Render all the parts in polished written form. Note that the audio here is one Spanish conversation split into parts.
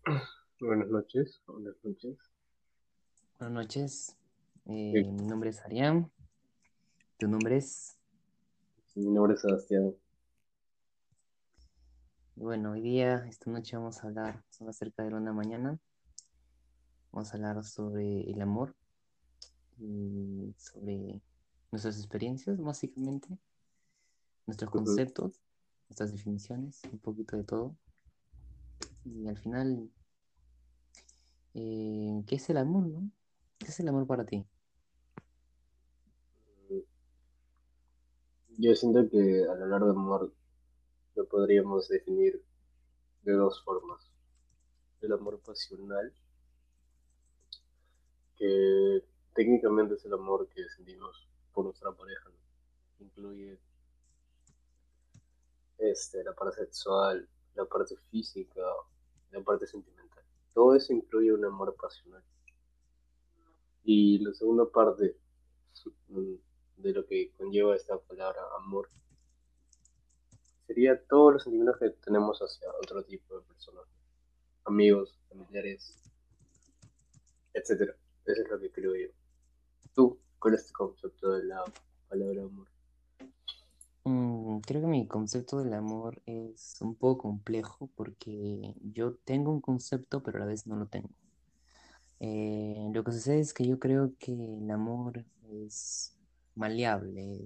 Buenas noches, buenas noches. Buenas noches, Eh, mi nombre es Arián, tu nombre es... Mi nombre es Sebastián. Bueno, hoy día, esta noche vamos a hablar, son acerca de una mañana, vamos a hablar sobre el amor y sobre nuestras experiencias, básicamente, nuestros Ujú. conceptos, nuestras definiciones, un poquito de todo. Y al final, ¿qué es el amor, no? ¿Qué es el amor para ti? Yo siento que al hablar de amor lo podríamos definir de dos formas. El amor pasional, que técnicamente es el amor que sentimos por nuestra pareja, ¿no? Incluye la parte sexual, la parte física, la parte sentimental. Todo eso incluye un amor pasional. Y la segunda parte mm, de lo que conlleva esta palabra amor sería todos los sentimientos que tenemos hacia otro tipo de personas, amigos, familiares, etcétera. Eso es lo que creo yo. ¿Tú cuál es tu concepto de la palabra amor? Creo que mi concepto del amor es un poco complejo porque yo tengo un concepto, pero a la vez no lo tengo. Lo que sucede es que yo creo que el amor es maleable,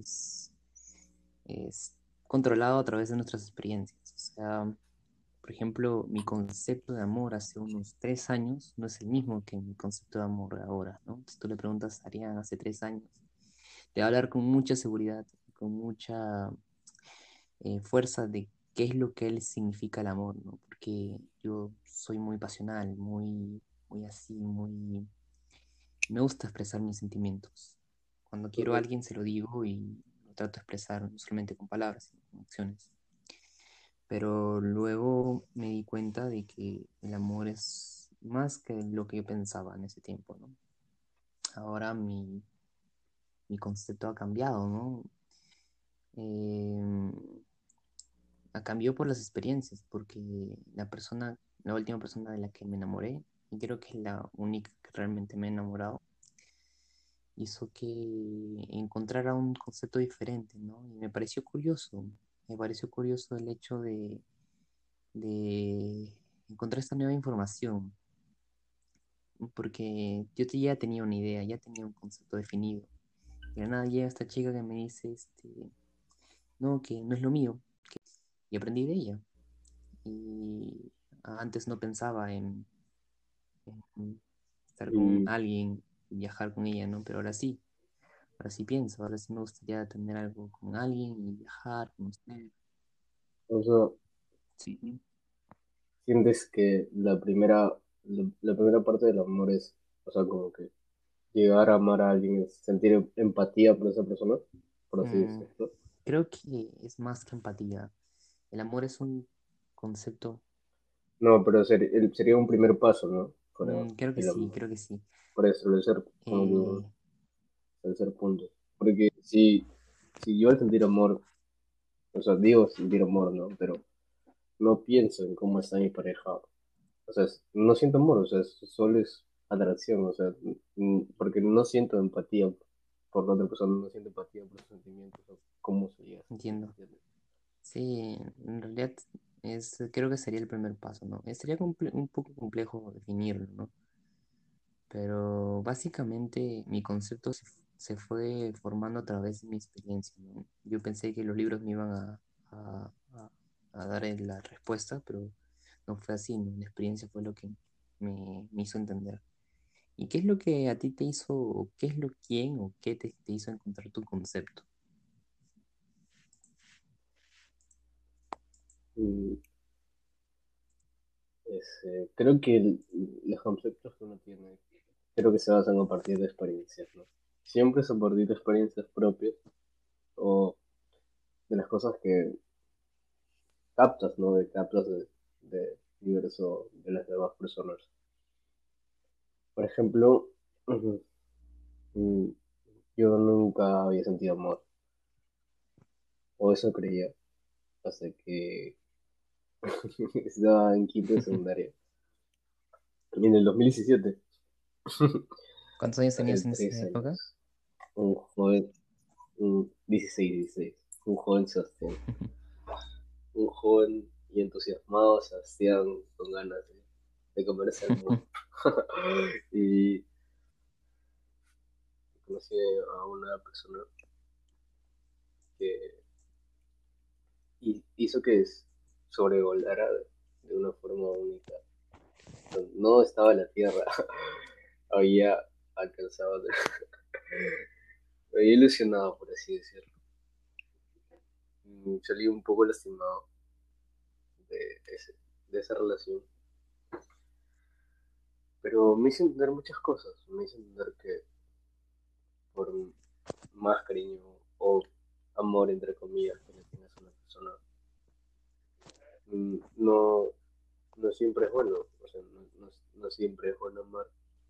es controlado a través de nuestras experiencias. O sea, por ejemplo, mi concepto de amor hace unos 3 años no es el mismo que mi concepto de amor ahora, ¿no? Si tú le preguntas a Arián hace 3 años, te va a hablar con mucha seguridad, con mucha fuerza de qué es lo que él significa el amor, ¿no? Porque yo soy muy pasional, muy así, muy me gusta expresar mis sentimientos. Cuando quiero a Ujú. alguien se lo digo y lo trato de expresar no solamente con palabras, sino con acciones. Pero luego me di cuenta de que el amor es más que lo que yo pensaba en ese tiempo, ¿no? Ahora mi concepto ha cambiado, ¿no? Eh, Cambió por las experiencias, porque la última persona de la que me enamoré, y creo que es la única que realmente me he enamorado, hizo que encontrara un concepto diferente, ¿no? Y me pareció curioso el hecho de encontrar esta nueva información, porque ya tenía una idea, ya tenía un concepto definido. Y de la nada llega esta chica que me dice, no, que no es lo mío, y aprendí de ella. Y antes no pensaba en estar con Y, alguien, viajar con ella, ¿no? Pero ahora sí pienso, ahora sí me gustaría tener algo con alguien y viajar, conocer. o sea, Sí. sientes que la primera parte del amor es, o sea, como que llegar a amar a alguien es sentir empatía por esa persona, por así Mm, decirlo. Creo que es más que empatía. El amor es un concepto, No, pero sería un primer paso, ¿no? Para creo que el sí, amor. creo que sí. Por eso, debe ser como que Eh, un tercer punto. Porque si yo al sentir amor, o sea, digo sentir amor, ¿no? Pero no pienso en cómo está mi pareja. O sea, no siento amor, o sea, solo es atracción, o sea, porque no siento empatía por la otra persona, no siento empatía por sus sentimientos o cómo se llega a sentir, Entiendo. ¿entiendes? Sí, en realidad creo que sería el primer paso, ¿no? Sería un poco complejo definirlo, ¿no? Pero básicamente mi concepto se fue formando a través de mi experiencia, ¿no? Yo pensé que los libros me iban a- a- a dar la respuesta, pero no fue así, ¿no? La experiencia fue lo que me hizo entender. ¿Y qué es lo que a ti te hizo, o qué es lo quién o qué te hizo encontrar tu concepto? Y creo que los conceptos que uno tiene, creo que se basan a partir de experiencias, ¿no? Siempre es a partir de experiencias propias o de las cosas que captas, ¿no? De captas de diverso de las demás personas. Por ejemplo, ujú, mm, yo nunca había sentido amor, o eso creía, hasta que estaba en quinto de secundaria. Y en el 2017, ¿Cuántos años hace tenías en esa 3 años, época? un joven, un 16, un joven Sebastián, un joven y entusiasmado Sebastián con ganas de comerse al mundo. Y conocí a una persona que hizo que sobrevolara de una forma única. No estaba en la Tierra, había alcanzado, había ilusionado, por así decirlo. Y salí un poco lastimado de, de esa relación, pero me hizo entender muchas cosas. Me hizo entender que por más cariño o amor, entre comillas, que le tienes a una persona, no, no siempre es bueno. O sea, no siempre es bueno amar,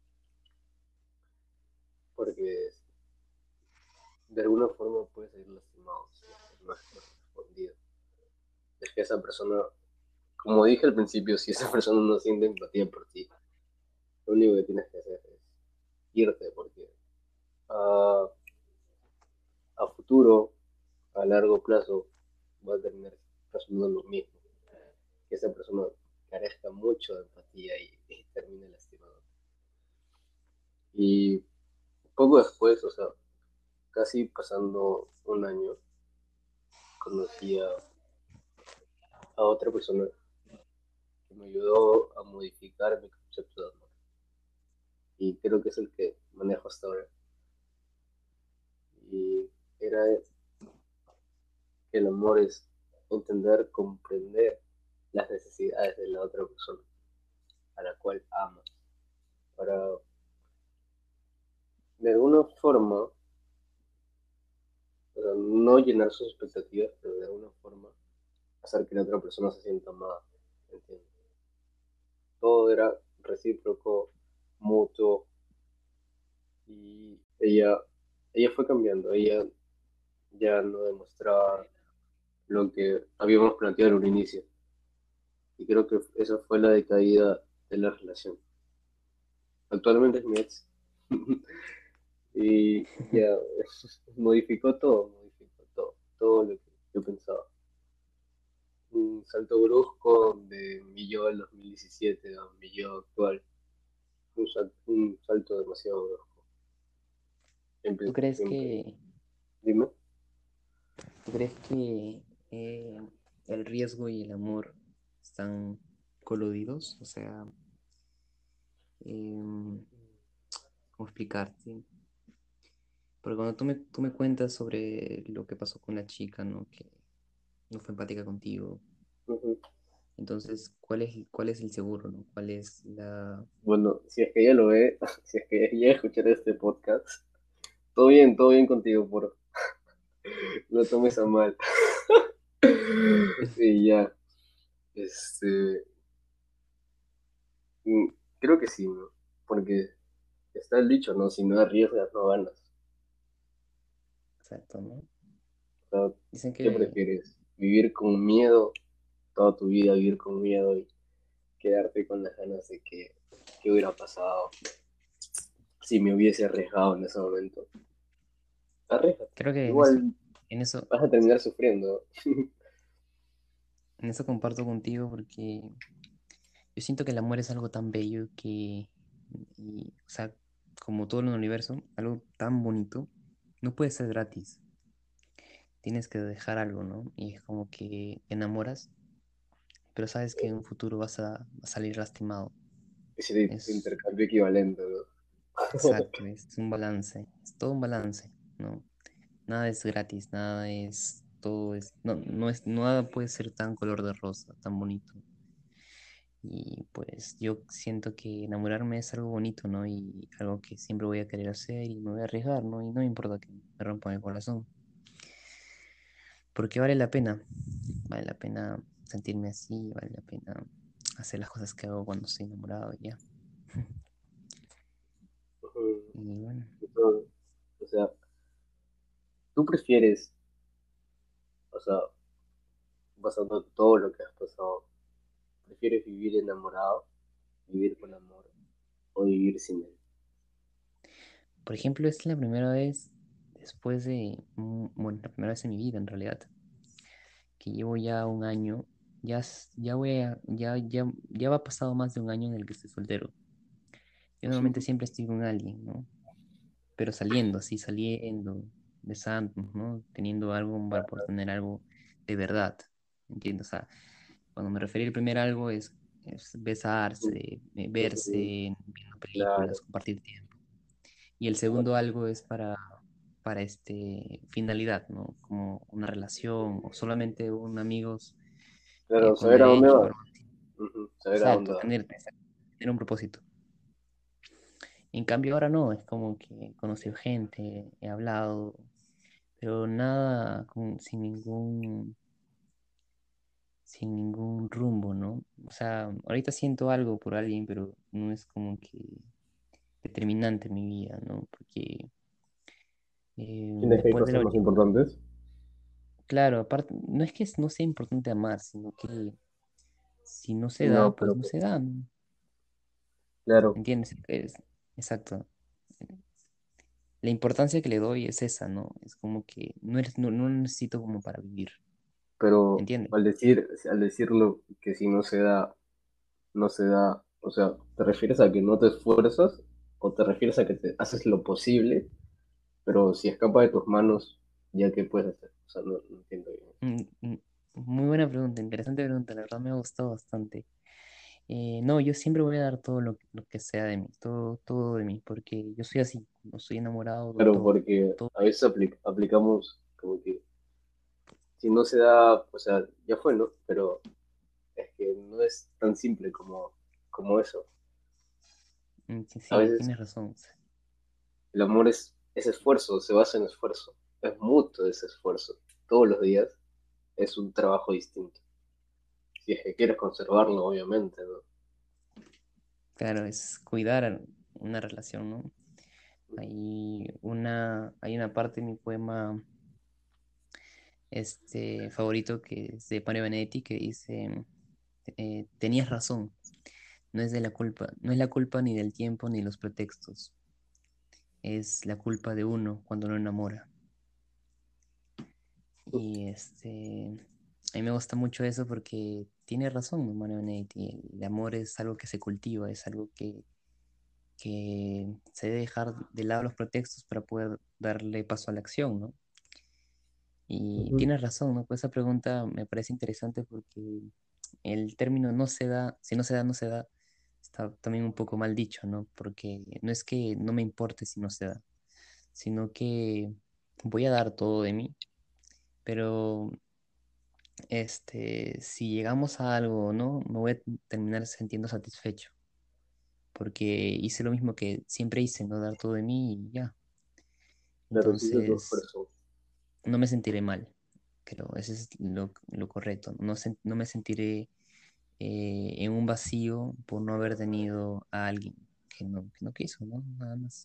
porque de alguna forma puedes ser lastimado si es que no es correspondido. Es que esa persona, como dije al principio, si esa persona no siente empatía por ti, lo único que tienes que hacer es irte, porque a, a futuro, a largo plazo, va a terminar pasando lo mismo. Que esa persona carezca mucho de empatía y termine lastimado. Y poco después, o sea, casi pasando un año, conocí a otra persona que me ayudó a modificar mi concepto de amor. Y creo que es el que manejo hasta ahora. Y era que el amor es entender, comprender las necesidades de la otra persona a la cual amas, para de alguna forma, o sea, no llenar sus expectativas, pero de alguna forma hacer que la otra persona se sienta amada, ¿entiendes? Todo era recíproco, mutuo, y ella fue cambiando, ella ya no demostraba lo que habíamos planteado en un inicio, y creo que esa fue la decaída de la relación. Actualmente es mi ex, y ya todo lo que yo pensaba. Un salto brusco de mi yo del 2017 a mi yo actual, un salto demasiado brusco. ¿Tú Siempre, crees siempre, que, dime. tú crees que el riesgo y el amor están coludidos? O sea, ¿cómo explicarte? Porque cuando tú me cuentas sobre lo que pasó con la chica, ¿no? Que no fue empática contigo. Ujú. Entonces, ¿cuál es el seguro, ¿no? ¿Cuál es la... Bueno, si es que ella lo ve, si es que ella llega a escuchar este podcast, todo bien contigo, por no tomes a mal. Y ya, este, mm, creo que sí, ¿no? Porque está el dicho, ¿no? Si no arriesgas, no ganas. Exacto, ¿no? O sea, Dicen ¿qué que, prefieres? ¿Vivir con miedo toda tu vida, vivir con miedo y quedarte con las ganas de que qué hubiera pasado si me hubiese arriesgado en ese momento? Arriesgate. creo que Igual en eso, vas a terminar sufriendo. en eso comparto contigo porque yo siento que el amor es algo tan bello o sea, como todo en el universo, algo tan bonito, no puede ser gratis. Tienes que dejar algo, ¿no? Y es como que te enamoras, pero sabes que en un futuro vas a salir lastimado. Ese Es intercambio equivalente, ¿no? exacto, es un balance, es todo un balance, ¿no? Nada es gratis, nada puede ser tan color de rosa, tan bonito. Y pues yo siento que enamorarme es algo bonito, ¿no? Y algo que siempre voy a querer hacer y me voy a arriesgar, ¿no? Y no me importa que me rompan el corazón, porque vale la pena sentirme así, vale la pena hacer las cosas que hago cuando estoy enamorado, y ya. Ujú. Y bueno, Entonces, o sea, tú prefieres, o sea, basando todo lo que has pasado, prefieres vivir enamorado vivir con amor o vivir sin él. Por ejemplo, es la primera vez después de, bueno, la primera vez en mi vida en realidad, que llevo ya un año, ya voy a, ya va pasado más de un año en el que estoy soltero. Yo normalmente siempre estoy con alguien, ¿no? Pero saliendo, así saliendo, besando, ¿no? Teniendo algo para por tener algo de verdad, ¿entiendes? O sea, cuando me referí al primer algo es besarse, verse, Ujú. viendo Claro, películas, compartir tiempo. Y el segundo algo es para finalidad, ¿no? Como una relación o solamente un amigos claro, con saber a dónde derecho o vas. algo así. Ujú, saber a dónde Exacto, vas. tener un propósito. En cambio ahora no, es como que he conocido gente, he hablado, pero nada sin ningún rumbo, ¿no? O sea, ahorita siento algo por alguien, pero no es como que determinante en mi vida, ¿no? Porque ¿Tienes que hay después de la cosas más universidad, importantes? claro, aparte, no es que no sea importante amar, sino que si no se da, No, pues pero no se da, ¿no? claro, ¿Entiendes? Exacto. La importancia que le doy es esa, ¿no? Es como que no lo necesito como para vivir, pero ¿entiendes? al decirlo que si no se da, no se da, o sea, ¿te refieres a que no te esfuerzas o te refieres a que te haces lo posible, pero si escapa de tus manos, ya que puedes hacer? O sea, no entiendo bien. Mm, mm, Muy buena pregunta, interesante pregunta, la verdad me ha gustado bastante. No, yo siempre voy a dar todo lo que sea de mí, todo de mí, porque yo soy así, no soy enamorado de Claro, todo, porque todo. a veces aplicamos como que si no se da, o sea, ya fue, ¿no? Pero es que no es tan simple como eso. Sí, A sí, veces tienes razón. el amor es esfuerzo, se basa en esfuerzo. Es mutuo ese esfuerzo. Todos los días es un trabajo distinto. Si es que quieres conservarlo, obviamente, ¿no? Claro, es cuidar una relación, ¿no? Hay una parte de mi poema favorito que es de Mario Benedetti que dice, tenías razón, no es la culpa ni del tiempo ni los pretextos, es la culpa de uno cuando no enamora. Y a mí me gusta mucho eso porque tiene razón, ¿no? Mario Benedetti. El amor es algo que se cultiva, es algo que se debe dejar de lado los pretextos para poder darle paso a la acción, ¿no? Y Ujú. tienes razón, ¿no? Pues esa pregunta me parece interesante porque el término no se da, si no se da, no se da, está también un poco mal dicho, ¿no? Porque no es que no me importe si no se da, sino que voy a dar todo de mí, pero si llegamos a algo, ¿no? Me voy a terminar sintiendo satisfecho, porque hice lo mismo que siempre hice, ¿no? Dar todo de mí y ya. Claro, sí es tu Entonces, esfuerzo. no me sentiré mal, creo, ese es lo correcto. No me sentiré en un vacío por no haber tenido a alguien que no quiso, ¿no? Nada más.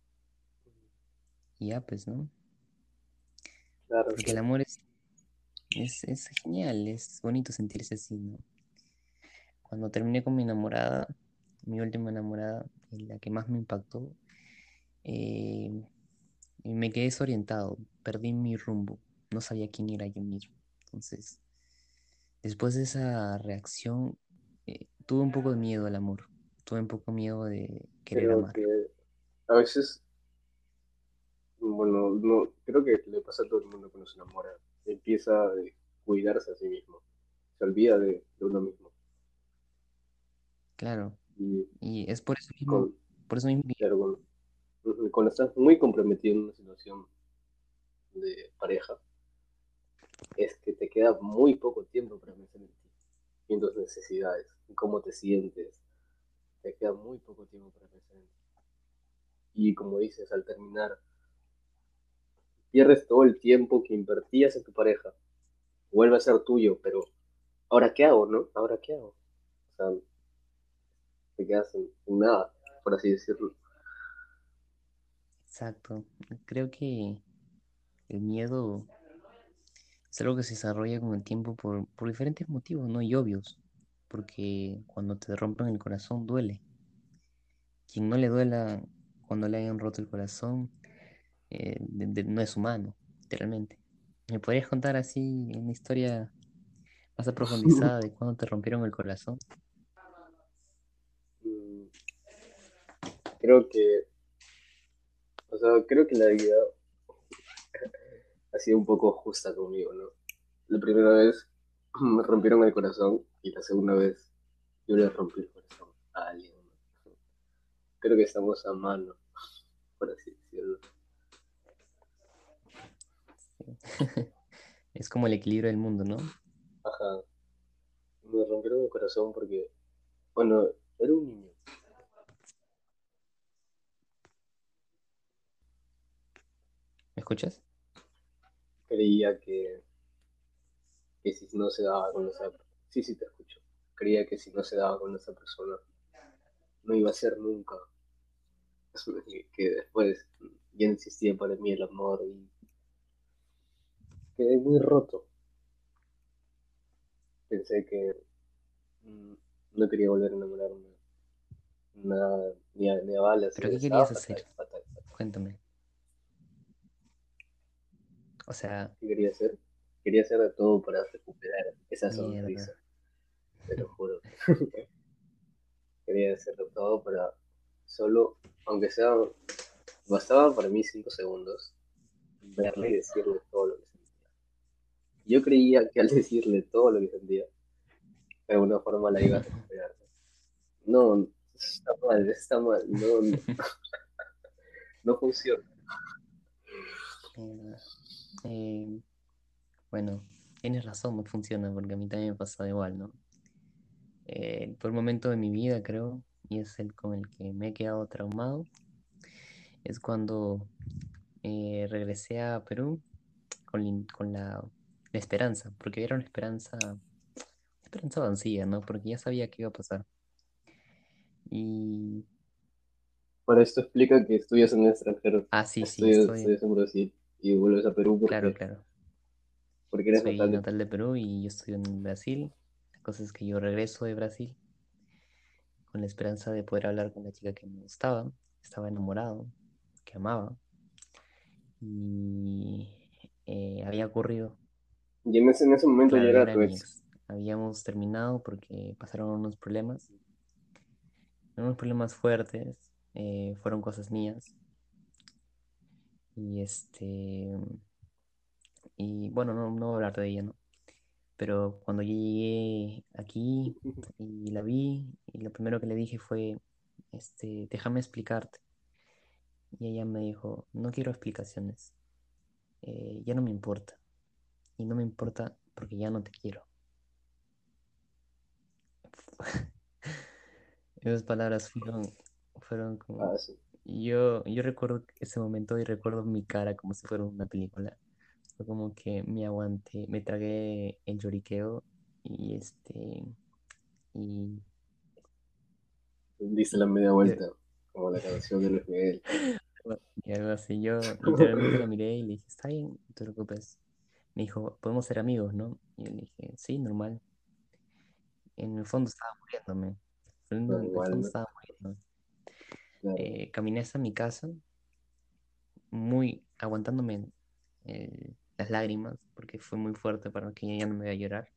Y ya, pues, ¿no? Claro, Porque el claro. amor es genial, es bonito sentirse así, ¿no? Cuando terminé con mi enamorada, mi última enamorada, y la que más me impactó, eh, me quedé desorientado, perdí mi rumbo, no sabía quién era yo mismo. Entonces, después de esa reacción, tuve un poco de miedo al amor, tuve un poco miedo de querer Creo amar. que a veces, bueno, no, creo que le pasa a todo el mundo cuando se enamora. Empieza a cuidarse a sí mismo. Se olvida de uno mismo. Claro, Y y es con, por eso mismo que, claro, cuando estás muy comprometido en una situación de pareja, es que te queda muy poco tiempo para pensar en ti, en tus necesidades, en cómo te sientes. Te queda muy poco tiempo para pensar en ti. Y como dices, al terminar, pierdes todo el tiempo que invertías en tu pareja. Vuelve a ser tuyo, pero ¿ahora qué hago, no? ¿Ahora qué hago? O sea, te quedas en nada, por así decirlo. exacto, creo que el miedo es algo que se desarrolla con el tiempo por diferentes motivos, ¿no? Y obvios. porque cuando te rompen el corazón duele. Quien no le duela cuando le hayan roto el corazón no es humano, literalmente. ¿Me podrías contar así una historia más profundizada de cuando te rompieron el corazón? Mm, Creo que, o sea, creo que la vida ha sido un poco justa conmigo, ¿no? La primera vez me rompieron el corazón y la segunda vez yo le rompí el corazón a alguien, ¿no? Creo que estamos a mano, por así decirlo. Es como el equilibrio del mundo, ¿no? Ajá, me rompieron el corazón porque, bueno, era un niño. ¿Me escuchas? Creía que si no se daba con esa, sí, sí te escucho. Creía que si no se daba con esa persona, no iba a ser nunca. Que después ya no existía para mí el amor y quedé muy roto. Pensé que mm, no quería volver a enamorarme. Nada, ni a balas, ¿Pero qué estaba querías fatal, hacer? fatal, fatal. Cuéntame. O sea, ¿Qué quería hacer? Quería hacer de todo para recuperar esa sonrisa, mierda. te lo juro. Quería hacer de todo para solo, aunque sea, bastaba para mí 5 segundos, verle y decirle todo lo que sentía. Yo creía que al decirle todo lo que sentía, de alguna forma la iba a recuperar. No, está mal, no, no, no funciona. Mierda. Eh, bueno, tienes razón, no funciona porque a mí también me pasó igual, ¿no? Por un momento de mi vida, creo, y es el con el que me he quedado traumado, es cuando regresé a Perú con la esperanza, porque era una esperanza vacía, ¿no? Porque ya sabía qué iba a pasar. Y, Para esto explica que estudias en el extranjero, sí, sí, estoy, estudias en Brasil y vuelves a Perú claro, claro. porque eres Soy natal de natal de Perú y yo estoy en Brasil. La cosa es que yo regreso de Brasil con la esperanza de poder hablar con la chica que me gustaba, estaba enamorado, que amaba. Y había ocurrido, y en ese momento ya claro, ya era era tu mi ex. ex. Habíamos terminado porque pasaron unos problemas fuertes, fueron cosas mías. Y y bueno, no voy a hablar de ella, ¿no? Pero cuando yo llegué aquí y la vi, y lo primero que le dije fue, déjame explicarte. Y ella me dijo, no quiero explicaciones, ya no me importa. Y no me importa porque ya no te quiero. Esas palabras fueron como... Ah, sí. Yo recuerdo ese momento y recuerdo mi cara como si fuera una película. Fue como que me aguanté, me tragué el lloriqueo y y, Diste y, la media y, vuelta, como la canción de Luis Miguel. y algo así. Yo literalmente la miré y le dije, está bien, no te preocupes. Me dijo, podemos ser amigos, ¿no? Y yo le dije, sí, normal. En el fondo estaba muriéndome. En el Normal, fondo ¿no? estaba muriéndome. Claro. Caminé hasta mi casa, muy aguantándome las lágrimas, porque fue muy fuerte para que ella no me vea llorar.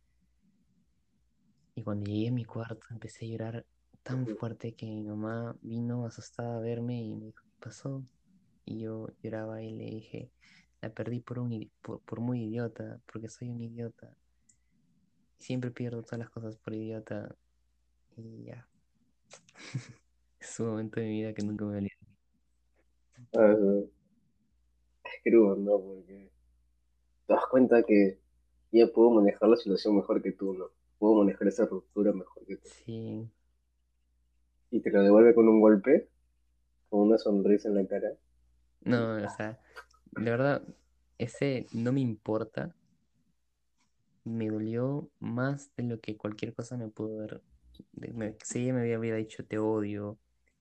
Y cuando llegué a mi cuarto empecé a llorar tan Ujú. fuerte que mi mamá vino asustada a verme y me dijo, ¿qué pasó? Y yo lloraba y le dije, la perdí por muy idiota, porque soy un idiota. Siempre pierdo todas las cosas por idiota. Y ya, es un momento de mi vida que nunca me olvidaré. Ah, es crudo, ¿no? Porque te das cuenta que ella pudo manejar la situación mejor que tú, ¿no? Pudo manejar esa ruptura mejor que tú. Sí, Y te lo devuelve con un golpe, con una sonrisa en la cara. Y no, o sea, de verdad, ese no me importa, me dolió más de lo que cualquier cosa me pudo haber. Si ella me había dicho te odio,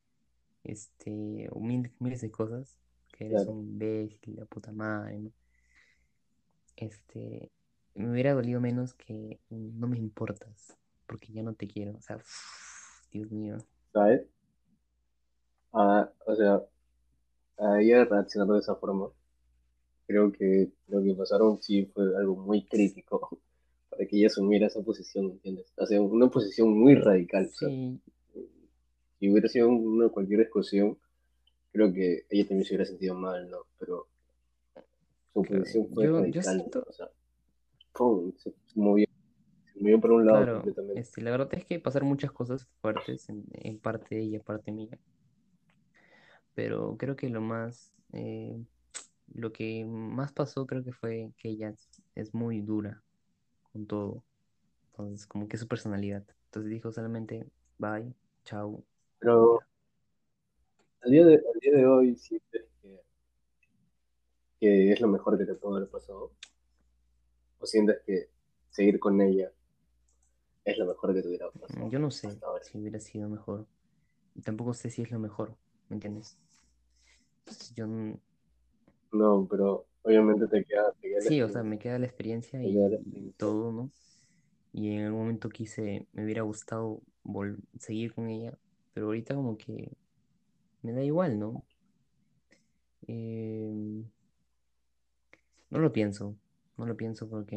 o miles de cosas, que eres claro, un imbécil, la puta madre, ¿no? Me hubiera dolido menos que no me importas, porque ya no te quiero. O sea, Dios mío. ¿sabes? O sea, a ella reaccionar de esa forma, creo que lo que pasaron sí fue algo muy crítico para que ella asumiera esa posición, ¿entiendes? O sea, una posición muy radical, o sea, Sí, si hubiera sido cualquier discusión, creo que ella también se hubiera sentido mal, ¿no? Pero su claro. posición fue Yo radical, siento, o sea, ¡pum! Se movió por un lado claro, completamente. la verdad es que pasaron muchas cosas fuertes en parte de ella, parte mía, pero creo que lo que más pasó creo que fue que ella es muy dura con todo. Entonces, como que es su personalidad. Entonces dijo solamente, bye, chao, y Pero ya. al día de hoy sientes que es lo mejor que te pudo haber pasado, o sientes que seguir con ella es lo mejor que te hubiera pasado Yo no sé hasta ahora. si hubiera sido mejor. Y tampoco sé si es lo mejor, ¿me entiendes? Entonces, No, pero obviamente te queda la sí, o sea, me experiencia, queda la experiencia te queda la y experiencia. todo, ¿no? Y en algún momento me hubiera gustado seguir con ella, pero ahorita como que me da igual, ¿no? Eh, no lo pienso, no lo pienso porque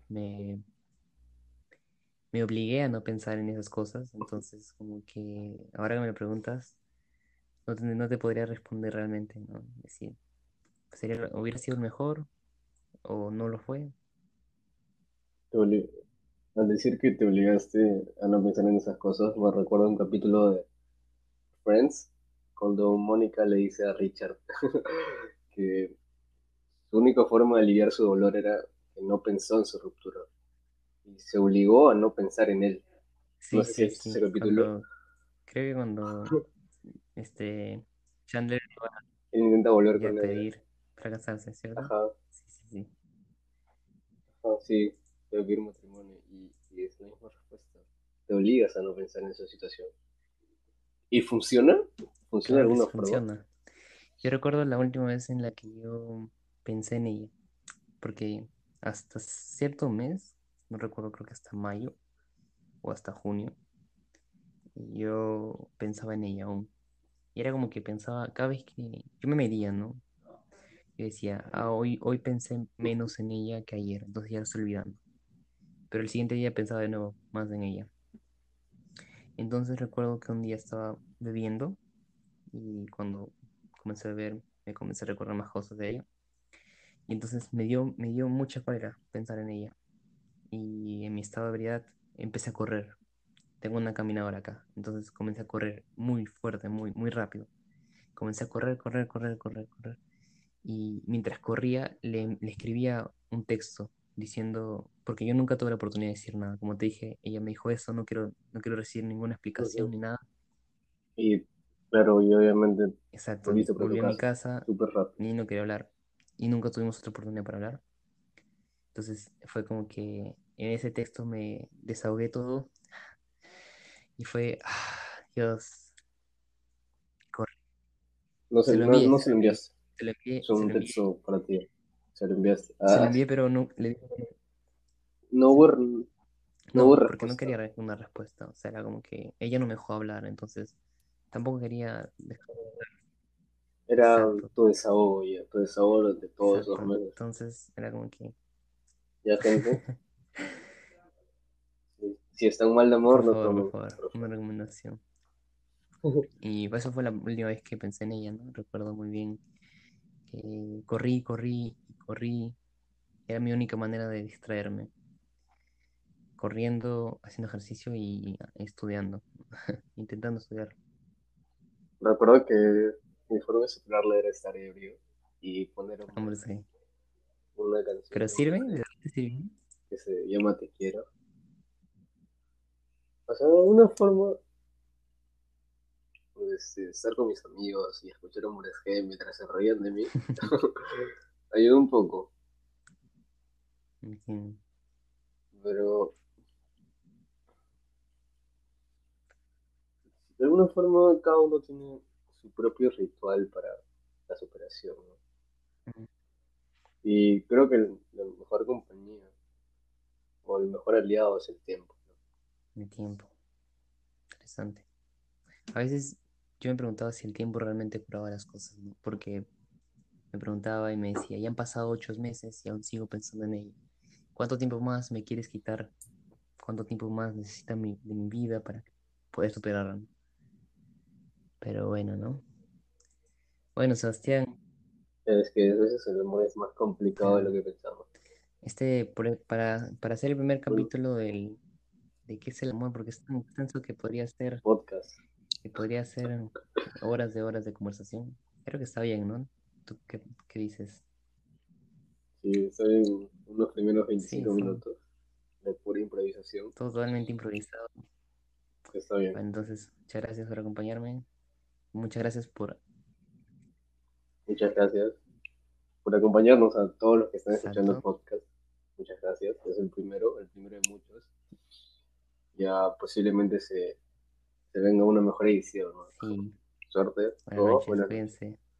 me obligué a no pensar en esas cosas, entonces como que ahora que me lo preguntas, no te podría responder realmente, ¿no? Decir, hubiera sido el mejor o no lo fue. Te obli- Al decir que te obligaste a no pensar en esas cosas, me recuerdo un capítulo de Friends, cuando Mónica le dice a Richard que su única forma de aliviar su dolor era que no pensó en su ruptura y se obligó a no pensar en él. No Sí, sé si has sí, visto ese sí, capítulo. creo que cuando este Chandler Él intenta volver ya con ella. pedir fracasarse, ¿cierto? Ajá, Sí, sí, sí. ajá, sí, de pedir matrimonio y es la misma respuesta. Te obligas a no pensar en esa situación. ¿Y funciona? ¿Funciona de Claro que alguna sí forma? funciona. Yo recuerdo la última vez en la que yo pensé en ella, porque hasta cierto mes, no recuerdo, creo que hasta mayo o hasta junio, yo pensaba en ella aún. Y era como que pensaba, cada vez que yo me medía, ¿no? Yo decía, hoy pensé menos en ella que ayer, entonces ya la estoy olvidando. Pero el siguiente día pensaba de nuevo más en ella. Entonces recuerdo que un día estaba bebiendo y cuando comencé a beber me comencé a recordar más cosas de ella. Y entonces me dio mucha cólera pensar en ella. Y en mi estado de ebriedad empecé a correr. Tengo una caminadora acá. Entonces comencé a correr muy fuerte, muy rápido. Comencé a correr. Y mientras corría, le escribía un texto diciendo, porque yo nunca tuve la oportunidad de decir nada. Como te dije, ella me dijo eso, no quiero recibir ninguna explicación Ujú. ni nada. Y claro, y obviamente Exacto, volviste para tu volví a mi casa, casa súper rápido. y no quería hablar. Y nunca tuvimos otra oportunidad para hablar. Entonces fue como que en ese texto me desahogué todo y fue, Dios, corre. Se lo envié, No se lo enviaste, es se un lo envié, texto para ti, se lo enviaste. se lo Ah, envié, pero no, le dije, no hubo, no hubo no, porque no respuesta, quería una respuesta. O sea, era como que ella no me dejó hablar, entonces tampoco quería dejar. era Exacto, tu desahogo ya, tu desahogo de todos esos exacto. meses. Entonces era como que, Ya, gente, si están mal de amor, no por tomen, favor, por una favor. recomendación. Y eso fue la última vez que pensé en ella, ¿no? Recuerdo muy bien que corrí. Era mi única manera de distraerme, corriendo, haciendo ejercicio y estudiando, intentando estudiar. Recuerdo que mi forma de superarla era estar ebrio y poner Hombre, sí. una canción ¿Pero de Maná sirve? ¿De verdad te sirve? que se llama Te Quiero. O sea, de alguna forma, pues, estar con mis amigos y escuchar hombres G mientras se reían de mí, ayudó un poco, Entiendo. pero de alguna forma cada uno tiene su propio ritual para la superación, ¿no? Y creo que la mejor compañía o el mejor aliado es el tiempo, ¿no? el tiempo. Interesante. A veces yo me preguntaba si el tiempo realmente curaba las cosas, ¿no? Porque me preguntaba y me decía, ya han pasado 8 meses y aún sigo pensando en ello. ¿Cuánto tiempo más me quieres quitar? ¿Cuánto tiempo más necesita de mi vida para poder superarlo? Pero bueno, ¿no? Bueno, Sebastián, Es que a veces el amor es más complicado de lo claro, que pensamos. para hacer el primer Un capítulo de qué es el amor, porque es tan extenso podcast. que podría ser horas de conversación. Creo que está bien, ¿no? ¿Tú qué dices? Sí, son unos primeros Sí, 25 fue minutos de pura improvisación. totalmente improvisado. Está bien. Bueno, entonces, muchas gracias por acompañarme. Muchas gracias por... Muchas gracias por acompañarnos a todos los que están escuchando el Exacto. podcast. Muchas gracias. Es el primero de muchos. Ya posiblemente se venga una mejor edición, ¿no? Sí. Suerte Buenas o noches, buenas noches. cuídense.